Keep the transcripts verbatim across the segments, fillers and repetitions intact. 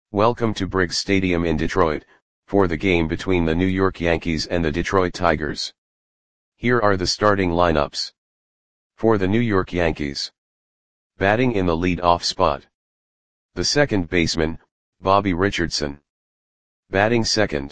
Welcome to Briggs Stadium in Detroit, for the game between the New York Yankees and the Detroit Tigers. Here are the starting lineups. For the New York Yankees. Batting in the lead-off spot. The second baseman, Bobby Richardson. Batting second.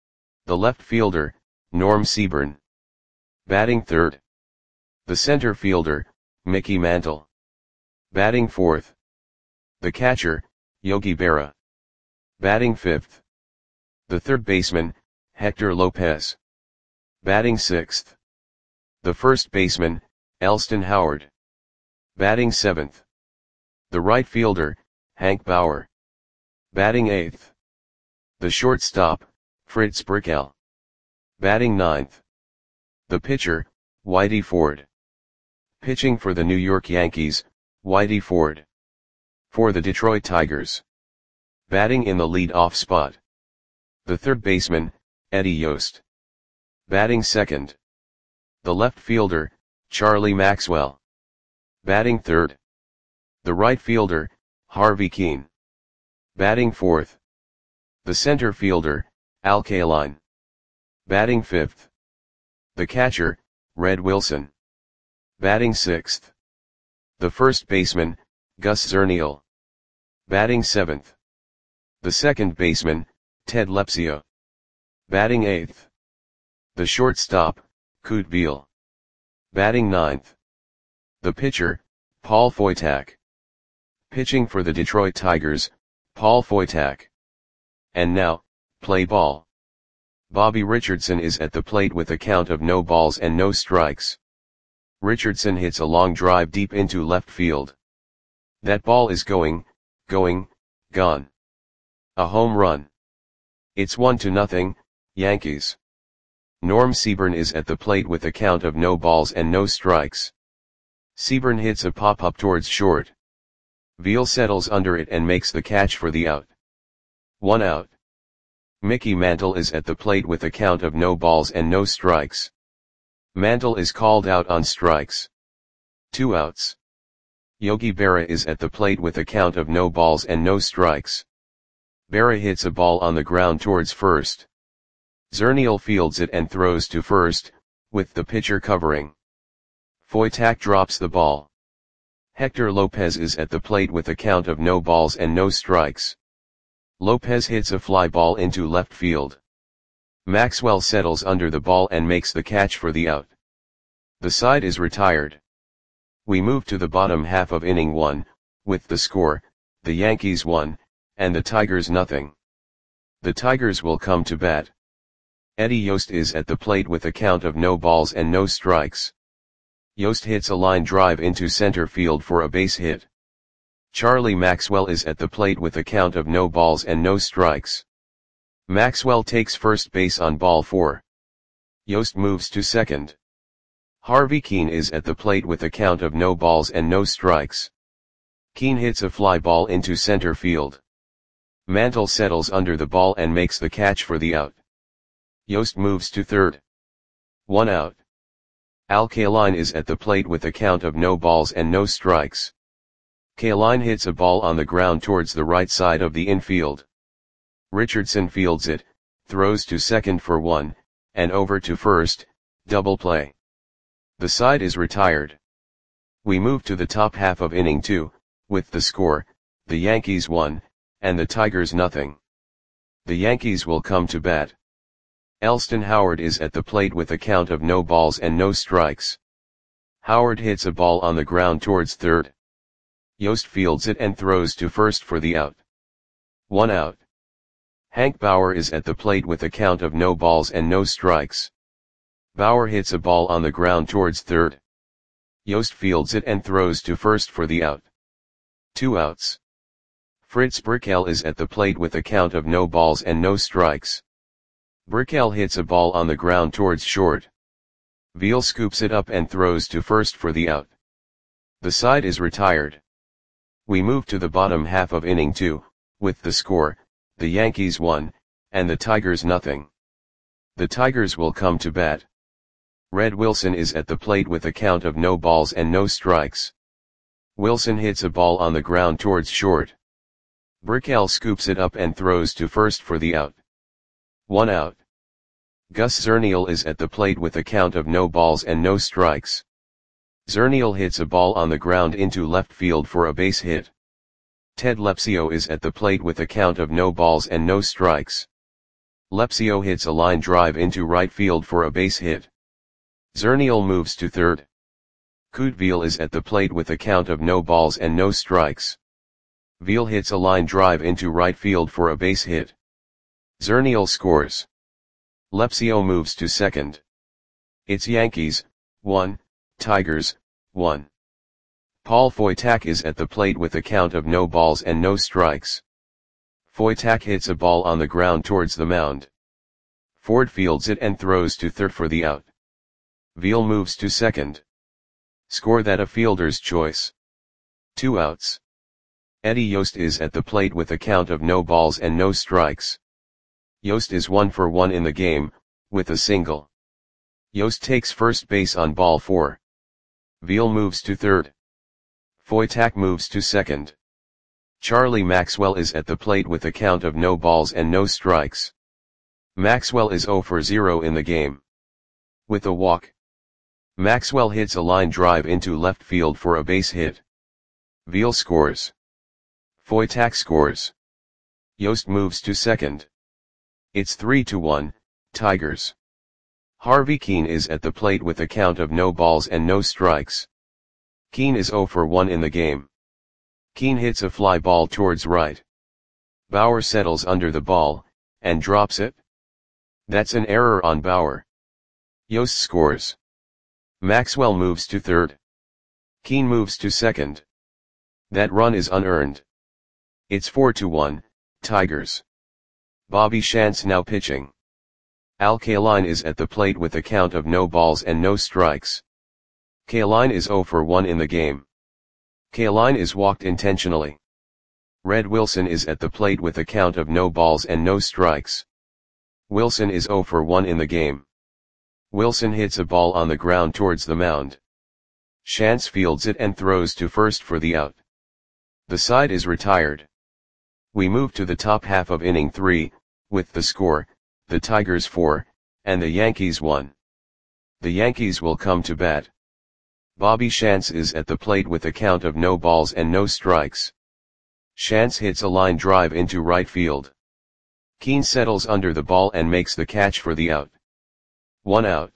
The left fielder, Norm Seaborn. Batting third. The center fielder, Mickey Mantle. Batting fourth. The catcher, Yogi Berra. Batting fifth. The third baseman, Hector Lopez. Batting sixth. The first baseman, Elston Howard. Batting seventh. The right fielder, Hank Bauer. Batting eighth. The shortstop, Fritz Brickell. Batting ninth. The pitcher, Whitey Ford. Pitching for the New York Yankees, Whitey Ford. For the Detroit Tigers. Batting in the lead-off spot. The third baseman, Eddie Yost. Batting second. The left fielder, Charlie Maxwell. Batting third. The right fielder, Harvey Kuenn. Batting fourth. The center fielder, Al Kaline. Batting fifth. The catcher, Red Wilson. Batting sixth. The first baseman, Gus Zernial. Batting seventh. The second baseman, Ted Lepsio. Batting eighth. The shortstop, Kute Beal. Batting ninth. The pitcher, Paul Foytak. Pitching for the Detroit Tigers, Paul Foytak. And now, play ball. Bobby Richardson is at the plate with a count of no balls and no strikes. Richardson hits a long drive deep into left field. That ball is going, going, gone. A home run. It's one to nothing, Yankees. Norm Seaborn is at the plate with a count of no balls and no strikes. Seaborn hits a pop-up towards short. Beal settles under it and makes the catch for the out. One out. Mickey Mantle is at the plate with a count of no balls and no strikes. Mantle is called out on strikes. Two outs. Yogi Berra is at the plate with a count of no balls and no strikes. Berra hits a ball on the ground towards first. Zernial fields it and throws to first, with the pitcher covering. Foytak drops the ball. Hector Lopez is at the plate with a count of no balls and no strikes. Lopez hits a fly ball into left field. Maxwell settles under the ball and makes the catch for the out. The side is retired. We move to the bottom half of inning one, with the score, the Yankees one, and the Tigers nothing. The Tigers will come to bat. Eddie Yost is at the plate with a count of no balls and no strikes. Yost hits a line drive into center field for a base hit. Charlie Maxwell is at the plate with a count of no balls and no strikes. Maxwell takes first base on ball four. Yost moves to second. Harvey Kuenn is at the plate with a count of no balls and no strikes. Kuenn hits a fly ball into center field. Mantle settles under the ball and makes the catch for the out. Yost moves to third. One out. Al Kaline is at the plate with a count of no balls and no strikes. Kaline hits a ball on the ground towards the right side of the infield. Richardson fields it, throws to second for one, and over to first, double play. The side is retired. We move to the top half of inning two, with the score, the Yankees one, and the Tigers nothing. The Yankees will come to bat. Elston Howard is at the plate with a count of no balls and no strikes. Howard hits a ball on the ground towards third. Yost fields it and throws to first for the out. One out. Hank Bauer is at the plate with a count of no balls and no strikes. Bauer hits a ball on the ground towards third. Yost fields it and throws to first for the out. Two outs. Fritz Brickell is at the plate with a count of no balls and no strikes. Brickell hits a ball on the ground towards short. Beal scoops it up and throws to first for the out. The side is retired. We move to the bottom half of inning two, with the score, the Yankees one, and the Tigers nothing. The Tigers will come to bat. Red Wilson is at the plate with a count of no balls and no strikes. Wilson hits a ball on the ground towards short. Brickell scoops it up and throws to first for the out. One out. Gus Zernial is at the plate with a count of no balls and no strikes. Zernial hits a ball on the ground into left field for a base hit. Ted Lepsio is at the plate with a count of no balls and no strikes. Lepsio hits a line drive into right field for a base hit. Zernial moves to third. Couteville is at the plate with a count of no balls and no strikes. Veal hits a line drive into right field for a base hit. Zernial scores. Lepsio moves to second. It's Yankees, one, Tigers, one. Paul Foytak is at the plate with a count of no balls and no strikes. Foytak hits a ball on the ground towards the mound. Ford fields it and throws to third for the out. Veal moves to second. Score that a fielder's choice. Two outs. Eddie Yost is at the plate with a count of no balls and no strikes. Yost is one for one in the game, with a single. Yost takes first base on ball four. Veal moves to third. Foytak moves to second. Charlie Maxwell is at the plate with a count of no balls and no strikes. Maxwell is zero for zero in the game. With a walk. Maxwell hits a line drive into left field for a base hit. Veal scores. Foytak scores. Yost moves to second. It's three to one, Tigers. Harvey Keene is at the plate with a count of no balls and no strikes. Keene is zero for one in the game. Keene hits a fly ball towards right. Bauer settles under the ball, and drops it. That's an error on Bauer. Yost scores. Maxwell moves to third. Keene moves to second. That run is unearned. It's four to one, Tigers. Bobby Shantz now pitching. Al Kaline is at the plate with a count of no balls and no strikes. Kaline is zero for one in the game. Kaline is walked intentionally. Red Wilson is at the plate with a count of no balls and no strikes. Wilson is zero for one in the game. Wilson hits a ball on the ground towards the mound. Shantz fields it and throws to first for the out. The side is retired. We move to the top half of inning three, with the score, the Tigers four, and the Yankees one. The Yankees will come to bat. Bobby Shantz is at the plate with a count of no balls and no strikes. Shantz hits a line drive into right field. Keene settles under the ball and makes the catch for the out. One out.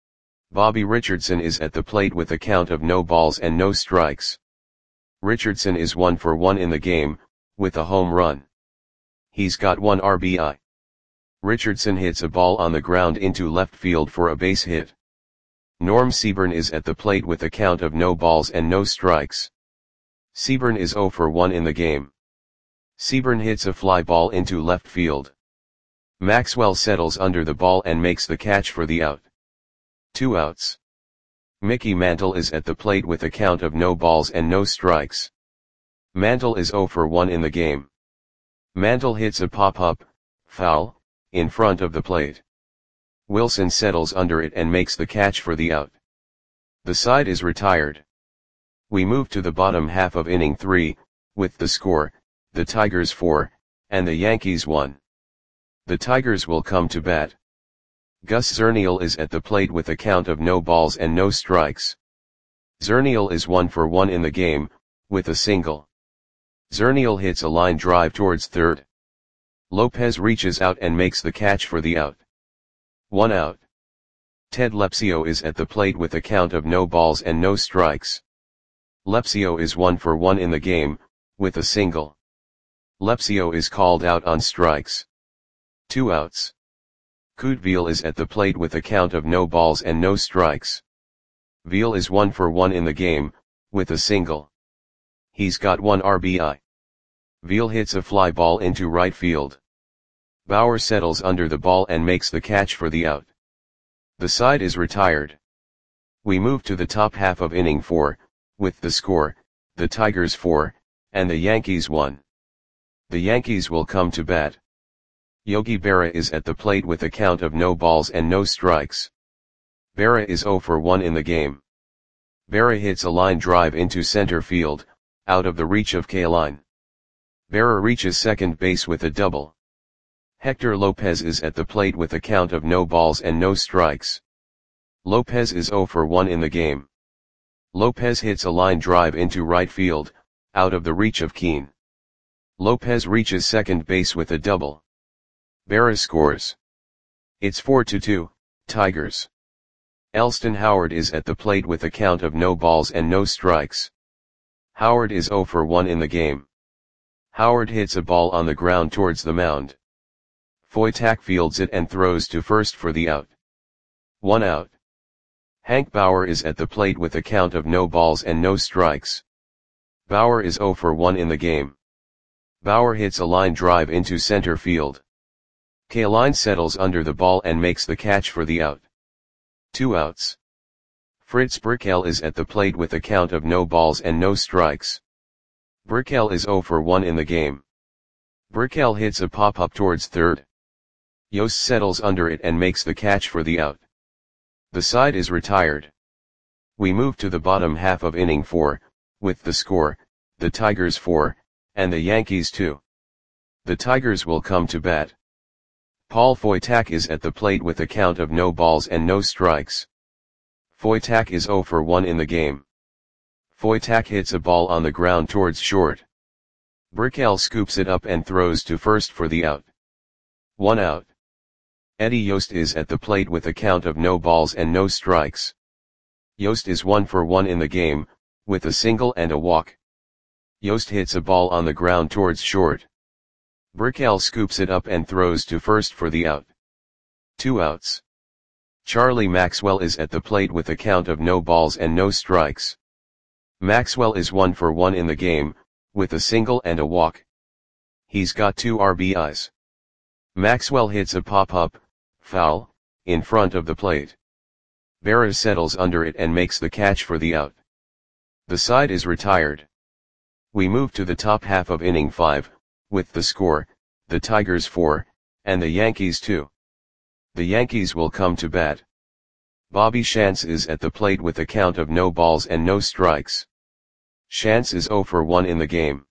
Bobby Richardson is at the plate with a count of no balls and no strikes. Richardson is one for one in the game, with a home run. He's got one R B I. Richardson hits a ball on the ground into left field for a base hit. Norm Seaburn is at the plate with a count of no balls and no strikes. Seaburn is zero for one in the game. Seaburn hits a fly ball into left field. Maxwell settles under the ball and makes the catch for the out. Two outs. Mickey Mantle is at the plate with a count of no balls and no strikes. Mantle is zero for one in the game. Mantle hits a pop-up, foul, in front of the plate. Wilson settles under it and makes the catch for the out. The side is retired. We move to the bottom half of inning three, with the score, the Tigers four, and the Yankees one. The Tigers will come to bat. Gus Zernial is at the plate with a count of no balls and no strikes. Zernial is one for one in the game, with a single. Zernial hits a line drive towards third. Lopez reaches out and makes the catch for the out. One out. Ted Lepsio is at the plate with a count of no balls and no strikes. Lepsio is one for one in the game, with a single. Lepsio is called out on strikes. Two outs. Couteville is at the plate with a count of no balls and no strikes. Veal is one for one in the game, with a single. He's got one R B I. Veal hits a fly ball into right field. Bauer settles under the ball and makes the catch for the out. The side is retired. We move to the top half of inning four, with the score, the Tigers four, and the Yankees one. The Yankees will come to bat. Yogi Berra is at the plate with a count of no balls and no strikes. Berra is zero for one in the game. Berra hits a line drive into center field, out of the reach of Kaline. Berra reaches second base with a double. Hector Lopez is at the plate with a count of no balls and no strikes. Lopez is zero for one in the game. Lopez hits a line drive into right field, out of the reach of Keane. Lopez reaches second base with a double. Berra scores. It's four to two, Tigers. Elston Howard is at the plate with a count of no balls and no strikes. Howard is zero for one in the game. Howard hits a ball on the ground towards the mound. Foytak fields it and throws to first for the out. One out. Hank Bauer is at the plate with a count of no balls and no strikes. Bauer is zero for one in the game. Bauer hits a line drive into center field. Kaline settles under the ball and makes the catch for the out. Two outs. Fritz Brickell is at the plate with a count of no balls and no strikes. Brickell is zero for one in the game. Brickell hits a pop-up towards third. Yost settles under it and makes the catch for the out. The side is retired. We move to the bottom half of inning four, with the score, the Tigers four, and the Yankees two. The Tigers will come to bat. Paul Foytak is at the plate with a count of no balls and no strikes. Foytak is zero for one in the game. Foytak hits a ball on the ground towards short. Brickell scoops it up and throws to first for the out. One out. Eddie Yost is at the plate with a count of no balls and no strikes. Yost is one for one in the game, with a single and a walk. Yost hits a ball on the ground towards short. Brickell scoops it up and throws to first for the out. Two outs. Charlie Maxwell is at the plate with a count of no balls and no strikes. Maxwell is one for one in the game, with a single and a walk. He's got two R B Is. Maxwell hits a pop-up, foul, in front of the plate. Berra settles under it and makes the catch for the out. The side is retired. We move to the top half of inning five, with the score, the Tigers four, and the Yankees two. The Yankees will come to bat. Bobby Shantz is at the plate with a count of no balls and no strikes. Shantz is zero for one in the game.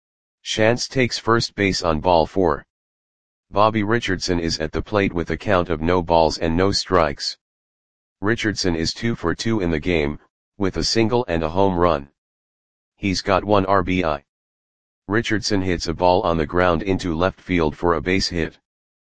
Shantz takes first base on ball four. Bobby Richardson is at the plate with a count of no balls and no strikes. Richardson is two for two in the game, with a single and a home run. He's got one R B I. Richardson hits a ball on the ground into left field for a base hit.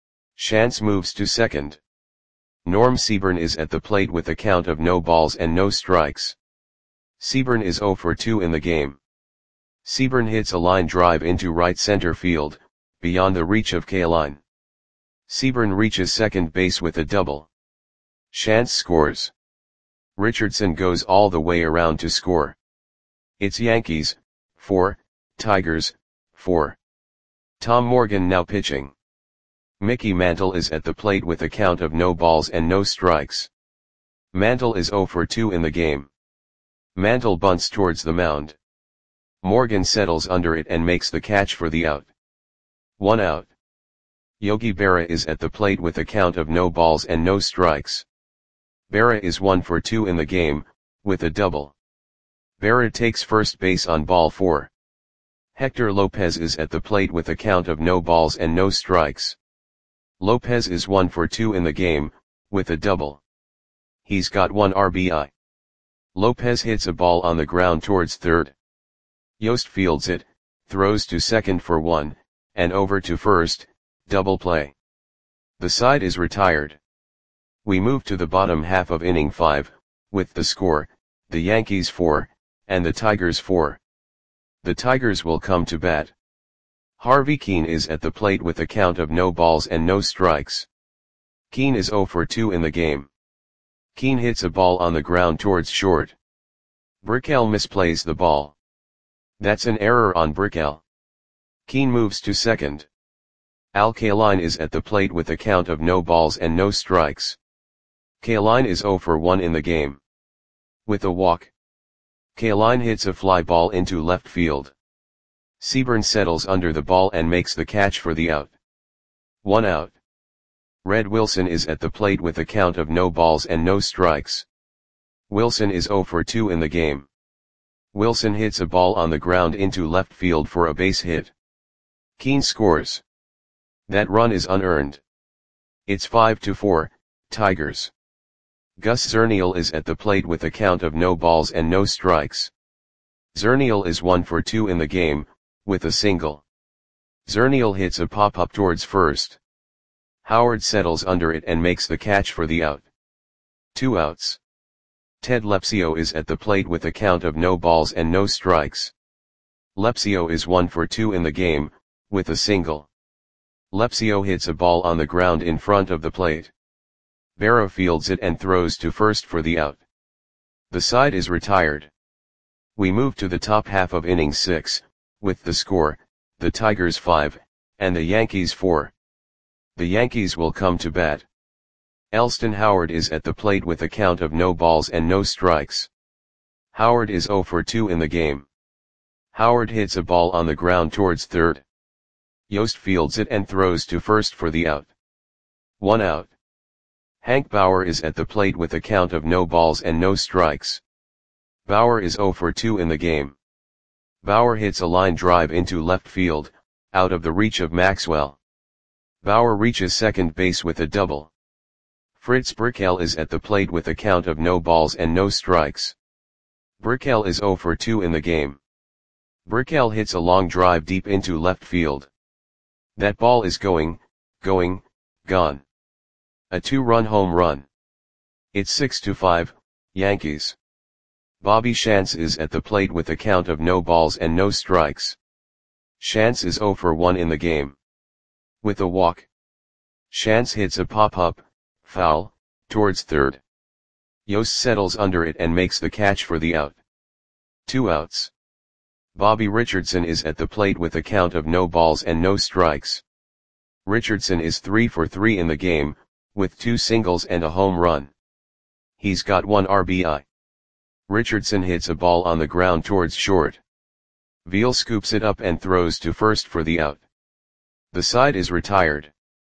Shantz moves to second. Norm Seaburn is at the plate with a count of no balls and no strikes. Seaburn is zero for two in the game. Seaburn hits a line drive into right center field, beyond the reach of Kaline. Seaburn reaches second base with a double. Shantz scores. Richardson goes all the way around to score. It's Yankees, four, Tigers, four. Tom Morgan now pitching. Mickey Mantle is at the plate with a count of no balls and no strikes. Mantle is zero for two in the game. Mantle bunts towards the mound. Morgan settles under it and makes the catch for the out. One out. Yogi Berra is at the plate with a count of no balls and no strikes. Berra is one for two in the game, with a double. Berra takes first base on ball four. Hector Lopez is at the plate with a count of no balls and no strikes. Lopez is one for two in the game, with a double. He's got one R B I. Lopez hits a ball on the ground towards third. Yost fields it, throws to second for one, and over to first, double play. The side is retired. We move to the bottom half of inning five, with the score, the Yankees four, and the Tigers four. The Tigers will come to bat. Harvey Keene is at the plate with a count of no balls and no strikes. Keene is zero for two in the game. Keene hits a ball on the ground towards short. Brickell misplays the ball. That's an error on Brickell. Keene moves to second. Al Kaline is at the plate with a count of no balls and no strikes. Kaline is zero for one in the game. With a walk. Kaline hits a fly ball into left field. Seaburn settles under the ball and makes the catch for the out. One out. Red Wilson is at the plate with a count of no balls and no strikes. Wilson is zero for two in the game. Wilson hits a ball on the ground into left field for a base hit. Keane scores. That run is unearned. It's five to four, Tigers. Gus Zernial is at the plate with a count of no balls and no strikes. Zernial is one for two in the game, with a single. Zernial hits a pop-up towards first. Howard settles under it and makes the catch for the out. Two outs. Ted Lepsio is at the plate with a count of no balls and no strikes. Lepsio is one for two in the game, with a single. Lepsio hits a ball on the ground in front of the plate. Berra fields it and throws to first for the out. The side is retired. We move to the top half of inning six, with the score, the Tigers five, and the Yankees four. The Yankees will come to bat. Elston Howard is at the plate with a count of no balls and no strikes. Howard is zero for two in the game. Howard hits a ball on the ground towards third. Yost fields it and throws to first for the out. One out. Hank Bauer is at the plate with a count of no balls and no strikes. Bauer is zero for two in the game. Bauer hits a line drive into left field, out of the reach of Maxwell. Bauer reaches second base with a double. Fritz Brickell is at the plate with a count of no balls and no strikes. Brickell is zero for two in the game. Brickell hits a long drive deep into left field. That ball is going, going, gone. A two-run home run. It's six to five, Yankees. Bobby Shantz is at the plate with a count of no balls and no strikes. Shantz is zero for one in the game. With a walk. Shantz hits a pop-up, foul, towards third. Yost settles under it and makes the catch for the out. Two outs. Bobby Richardson is at the plate with a count of no balls and no strikes. Richardson is three for three in the game, with two singles and a home run. He's got one R B I. Richardson hits a ball on the ground towards short. Veal scoops it up and throws to first for the out. The side is retired.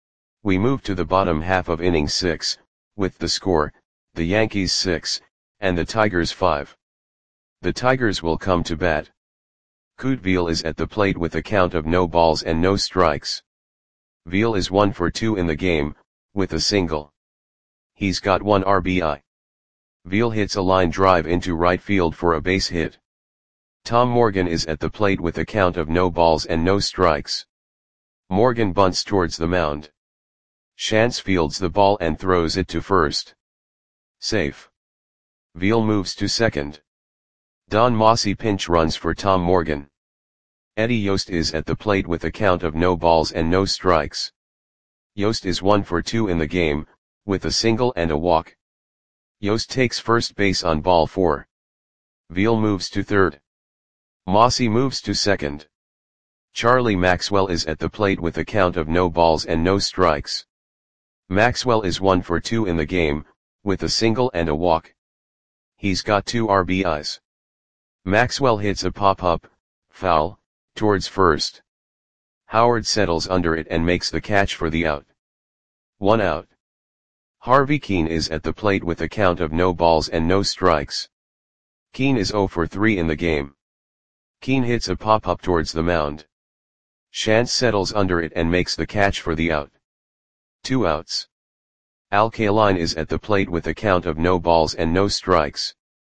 We move to the bottom half of inning six, with the score, the Yankees six, and the Tigers five. The Tigers will come to bat. Kute Veal is at the plate with a count of no balls and no strikes. Veal is one for two in the game, with a single. He's got one R B I. Veal hits a line drive into right field for a base hit. Tom Morgan is at the plate with a count of no balls and no strikes. Morgan bunts towards the mound. Shantz fields the ball and throws it to first. Safe. Veal moves to second. Don Mossy pinch runs for Tom Morgan. Eddie Yost is at the plate with a count of no balls and no strikes. Yost is one for two in the game, with a single and a walk. Yost takes first base on ball four. Veal moves to third. Mossy moves to second. Charlie Maxwell is at the plate with a count of no balls and no strikes. Maxwell is one for two in the game, with a single and a walk. He's got two R B Is. Maxwell hits a pop-up, foul, towards first. Howard settles under it and makes the catch for the out. One out. Harvey Keane is at the plate with a count of no balls and no strikes. Keane is zero for three in the game. Keane hits a pop-up towards the mound. Shantz settles under it and makes the catch for the out. Two outs. Al Kaline is at the plate with a count of no balls and no strikes.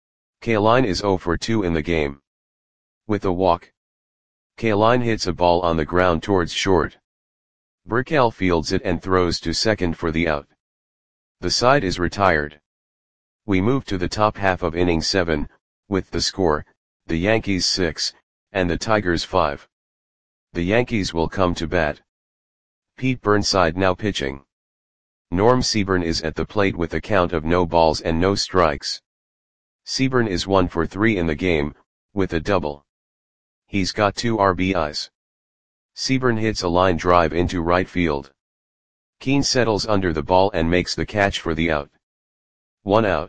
Kaline is zero for two in the game. With a walk. Kaline hits a ball on the ground towards short. Brickell fields it and throws to second for the out. The side is retired. We move to the top half of inning seven, with the score, the Yankees six, and the Tigers five. The Yankees will come to bat. Pete Burnside now pitching. Norm Seaburn is at the plate with a count of no balls and no strikes. Seaburn is one for three in the game, with a double. He's got two R B Is. Seaburn hits a line drive into right field. Keane settles under the ball and makes the catch for the out. One out.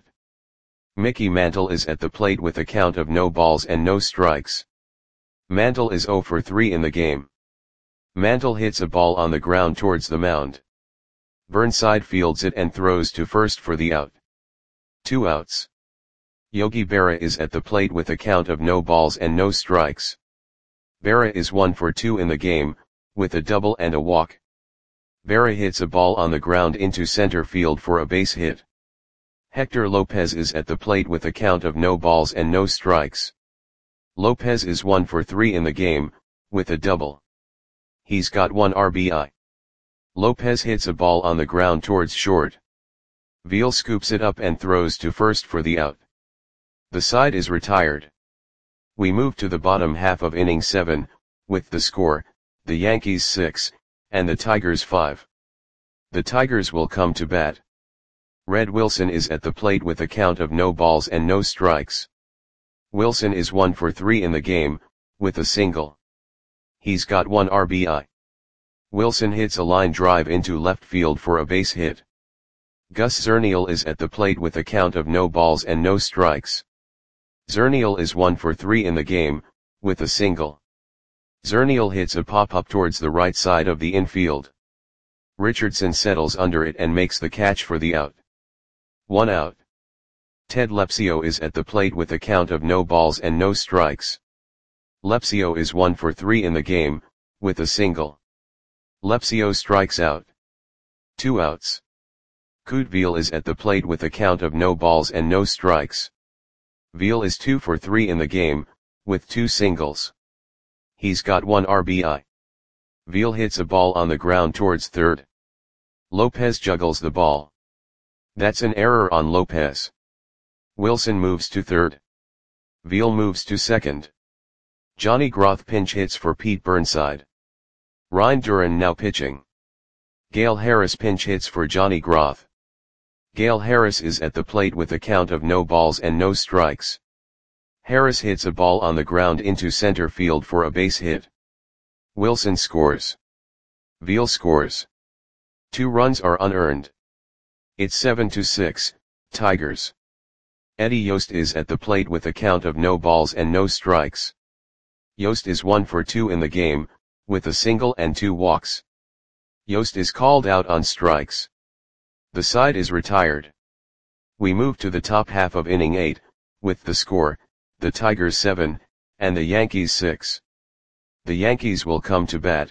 Mickey Mantle is at the plate with a count of no balls and no strikes. Mantle is zero for three in the game. Mantle hits a ball on the ground towards the mound. Burnside fields it and throws to first for the out. Two outs. Yogi Berra is at the plate with a count of no balls and no strikes. Berra is one for two in the game, with a double and a walk. Berra hits a ball on the ground into center field for a base hit. Hector Lopez is at the plate with a count of no balls and no strikes. Lopez is one for three in the game, with a double. He's got one R B I. Lopez hits a ball on the ground towards short. Veal scoops it up and throws to first for the out. The side is retired. We move to the bottom half of inning seven, with the score, the Yankees six, and the Tigers five. The Tigers will come to bat. Red Wilson is at the plate with a count of no balls and no strikes. Wilson is one for three in the game, with a single. He's got one R B I. Wilson hits a line drive into left field for a base hit. Gus Zernial is at the plate with a count of no balls and no strikes. Zernial is one for three in the game, with a single. Zernial hits a pop-up towards the right side of the infield. Richardson settles under it and makes the catch for the out. One out. Ted Lepsio is at the plate with a count of no balls and no strikes. Lepsio is one for three in the game, with a single. Lepsio strikes out. Two outs. Kute Veal is at the plate with a count of no balls and no strikes. Veal is two for three in the game, with two singles. He's got one R B I. Veal hits a ball on the ground towards third. Lopez juggles the ball. That's an error on Lopez. Wilson moves to third. Veal moves to second. Johnny Groth pinch hits for Pete Burnside. Ryan Duran now pitching. Gale Harris pinch hits for Johnny Groth. Gale Harris is at the plate with a count of no balls and no strikes. Harris hits a ball on the ground into center field for a base hit. Wilson scores. Veal scores. Two runs are unearned. It's seven to six, Tigers. Eddie Yost is at the plate with a count of no balls and no strikes. Yost is one for two in the game, with a single and two walks. Yost is called out on strikes. The side is retired. We move to the top half of inning eight, with the score, the Tigers seven, and the Yankees six. The Yankees will come to bat.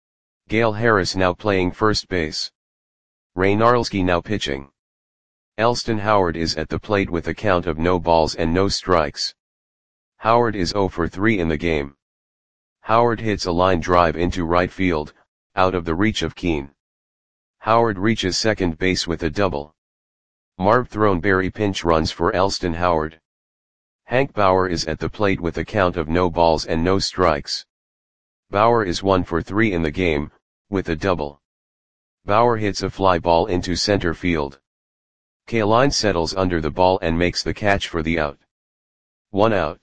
Gale Harris now playing first base. Ray Narlski now pitching. Elston Howard is at the plate with a count of no balls and no strikes. Howard is zero for three in the game. Howard hits a line drive into right field, out of the reach of Keane. Howard reaches second base with a double. Marv Throneberry pinch runs for Elston Howard. Hank Bauer is at the plate with a count of no balls and no strikes. Bauer is one for three in the game, with a double. Bauer hits a fly ball into center field. Kaline settles under the ball and makes the catch for the out. One out.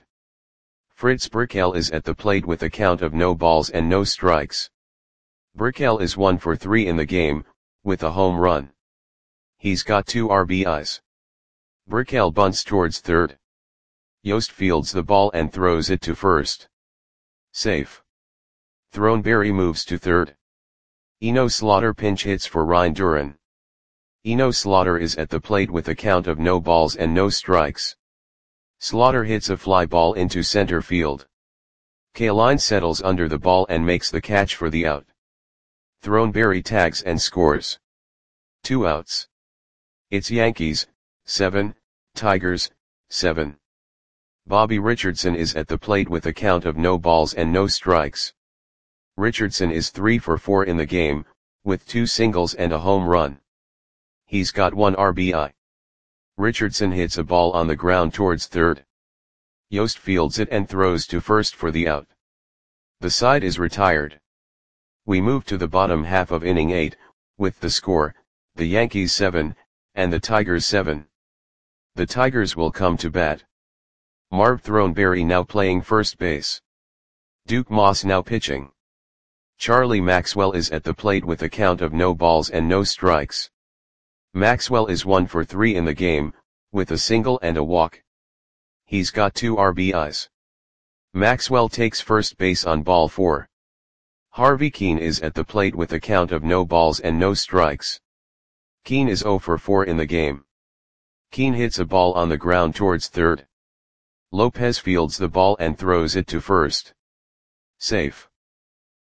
Fritz Brickell is at the plate with a count of no balls and no strikes. Brickell is one for three in the game, with a home run. He's got two R B Is. Brickell bunts towards third. Yost fields the ball and throws it to first. Safe. Throneberry moves to third. Eno Slaughter pinch hits for Ryan Duran. Eno Slaughter is at the plate with a count of no balls and no strikes. Slaughter hits a fly ball into center field. Kaline settles under the ball and makes the catch for the out. Throneberry tags and scores. Two outs. It's Yankees, seven, Tigers, seven. Bobby Richardson is at the plate with a count of no balls and no strikes. Richardson is three for four in the game, with two singles and a home run. He's got one R B I. Richardson hits a ball on the ground towards third. Yost fields it and throws to first for the out. The side is retired. We move to the bottom half of inning eight, with the score, the Yankees seven, and the Tigers seven. The Tigers will come to bat. Marv Throneberry now playing first base. Duke Moss now pitching. Charlie Maxwell is at the plate with a count of no balls and no strikes. Maxwell is one for three in the game, with a single and a walk. He's got two R B Is. Maxwell takes first base on ball four. Harvey Keene is at the plate with a count of no balls and no strikes. Keene is zero for four in the game. Keene hits a ball on the ground towards third. Lopez fields the ball and throws it to first. Safe.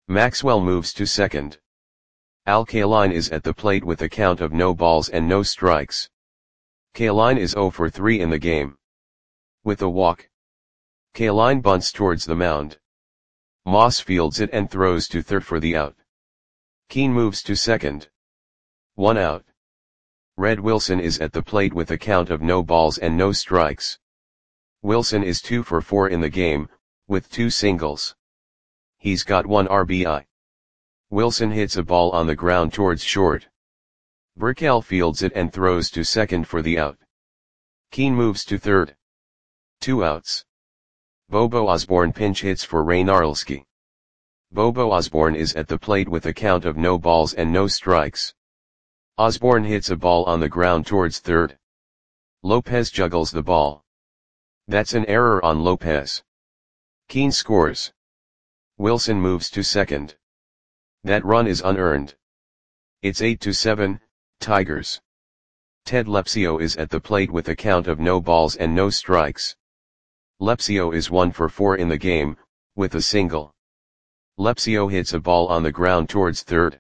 Maxwell moves to second. Al Kaline is at the plate with a count of no balls and no strikes. Kaline is zero for three in the game. With a walk, Kaline bunts towards the mound. Moss fields it and throws to third for the out. Keane moves to second. One out. Red Wilson is at the plate with a count of no balls and no strikes. Wilson is two for four in the game, with two singles. He's got one R B I. Wilson hits a ball on the ground towards short. Brickell fields it and throws to second for the out. Keane moves to third. Two outs. Bobo Osborne pinch hits for Ray Narlski. Bobo Osborne is at the plate with a count of no balls and no strikes. Osborne hits a ball on the ground towards third. Lopez juggles the ball. That's an error on Lopez. Keane scores. Wilson moves to second. That run is unearned. It's eight to seven, Tigers. Ted Lepsio is at the plate with a count of no balls and no strikes. Lepsio is one for four in the game, with a single. Lepsio hits a ball on the ground towards third.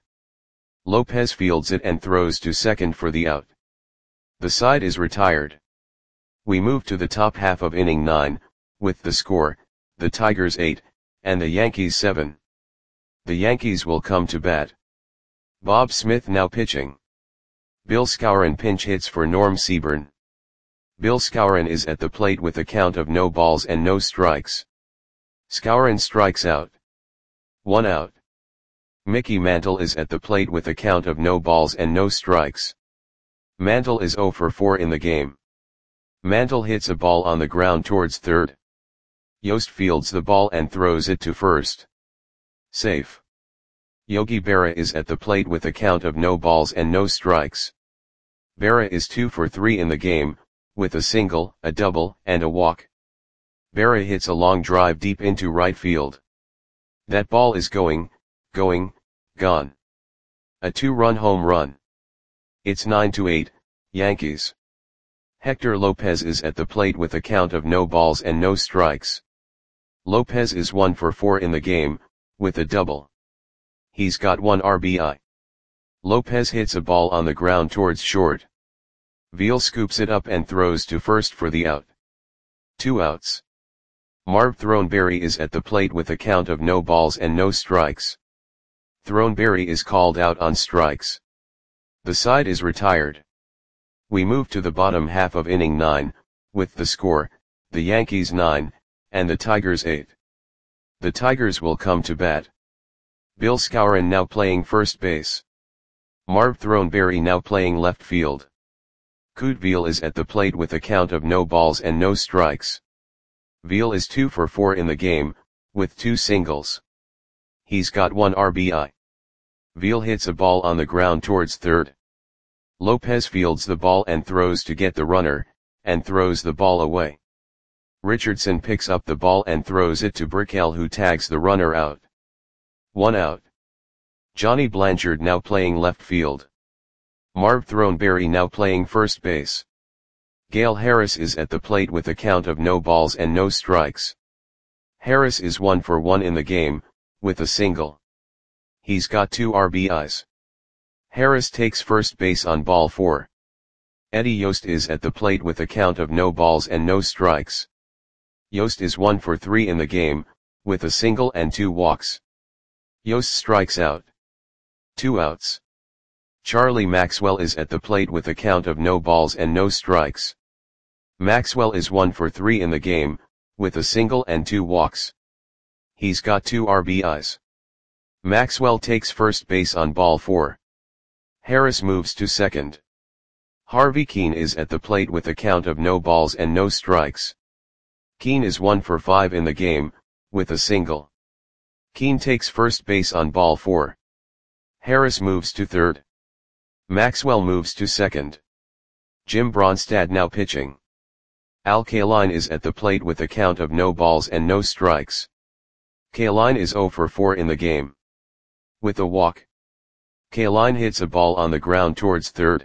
Lopez fields it and throws to second for the out. The side is retired. We move to the top half of inning nine, with the score, the Tigers eight, and the Yankees seven. The Yankees will come to bat. Bob Smith now pitching. Bill Skowron pinch hits for Norm Seaburn. Bill Skowron is at the plate with a count of no balls and no strikes. Skowron strikes out. One out. Mickey Mantle is at the plate with a count of no balls and no strikes. Mantle is zero for four in the game. Mantle hits a ball on the ground towards third. Yost fields the ball and throws it to first. Safe. Yogi Berra is at the plate with a count of no balls and no strikes. Berra is two for three in the game, with a single, a double, and a walk. Berra hits a long drive deep into right field. That ball is going, going, gone. A two-run home run. It's nine to eight, Yankees. Hector Lopez is at the plate with a count of no balls and no strikes. Lopez is one for four in the game, with a double. He's got one R B I. Lopez hits a ball on the ground towards short. Veal scoops it up and throws to first for the out. Two outs. Marv Throneberry is at the plate with a count of no balls and no strikes. Throneberry is called out on strikes. The side is retired. We move to the bottom half of inning nine, with the score, the Yankees nine, and the Tigers eight. The Tigers will come to bat. Bill Skowron now playing first base. Marv Throneberry now playing left field. Kute Veal is at the plate with a count of no balls and no strikes. Veal is two for four in the game, with two singles. He's got one R B I. Veal hits a ball on the ground towards third. Lopez fields the ball and throws to get the runner, and throws the ball away. Richardson picks up the ball and throws it to Brickell, who tags the runner out. One out. Johnny Blanchard now playing left field. Marv Throneberry now playing first base. Gale Harris is at the plate with a count of no balls and no strikes. Harris is one for one in the game, with a single. He's got two R B Is. Harris takes first base on ball four. Eddie Yost is at the plate with a count of no balls and no strikes. Yost is one for three in the game, with a single and two walks. Yost strikes out. Two outs. Charlie Maxwell is at the plate with a count of no balls and no strikes. Maxwell is one for three in the game, with a single and two walks. He's got two R B Is. Maxwell takes first base on ball four. Harris moves to second. Harvey Keene is at the plate with a count of no balls and no strikes. Keene is one for five in the game, with a single. Keene takes first base on ball four. Harris moves to third. Maxwell moves to second. Jim Bronstad now pitching. Al Kaline is at the plate with a count of no balls and no strikes. Kaline is zero for four in the game. With a walk, Kaline hits a ball on the ground towards third.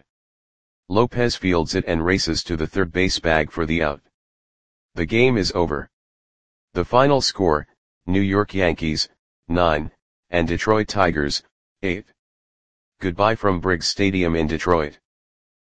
Lopez fields it and races to the third base bag for the out. The game is over. The final score, New York Yankees, nine, and Detroit Tigers, eighth. Goodbye from Briggs Stadium in Detroit.